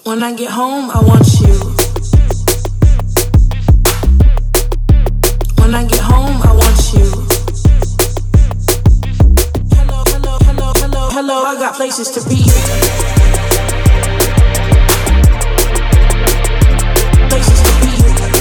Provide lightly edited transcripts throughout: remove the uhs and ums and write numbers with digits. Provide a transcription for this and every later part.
When I get home, I want you. When I get home, I want you. Hello, hello, hello, hello, hello, I got places to be. Places to be.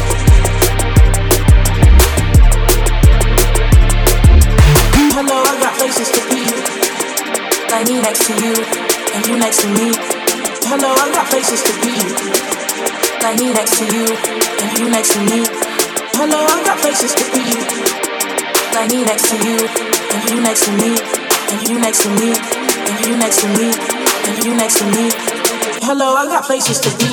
Hello, I got places to be. Like me next to you, and you next to me. Hello, I got places to be. Like me next to you, and you next to me. Hello, I got places to be. Like me next to you, and you next to me, and you next to me, and you next to me, and you next to me. Hello, I got places to be.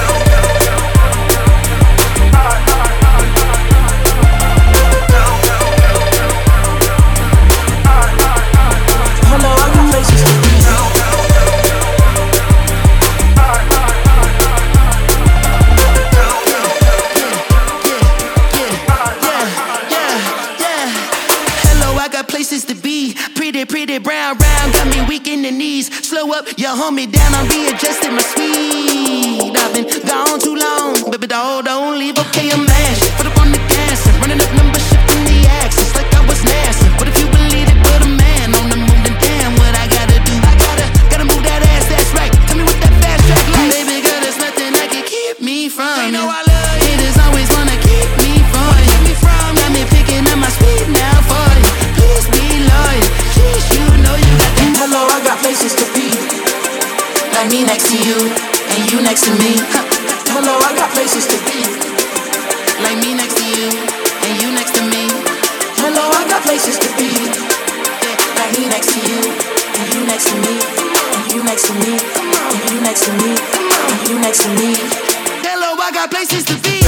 Hello, I got places to be. Places to be, pretty brown, got me weak in the knees. Slow up, you hold me down, I'm readjusting my speed. I've been gone too long, baby doll, don't leave, okay, I'm mashed. Put up on the gas, running up numbers, shifting the axis like I was NASA. What if you believe it, put a man on the moon, then damn what I gotta do. I gotta move that ass, that's right. Tell me what that fast track like. Baby girl, there's nothing that can keep me from you. Know I love you. Haters always wanna keep me from you. Got me picking up my speed now for you. Please be loyal, please, you know you got that. Hello, I got places to be. Like me next to you, and you next to me. Hello, I got places to be. Like me next to you, and you next to me. Hello, I got places to be. Like me next to you, and you next to me, and you next to me, and you next to me, and you next to me. Hello, I got places to be.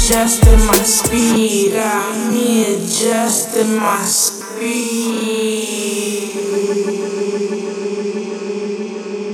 Adjusting my speed.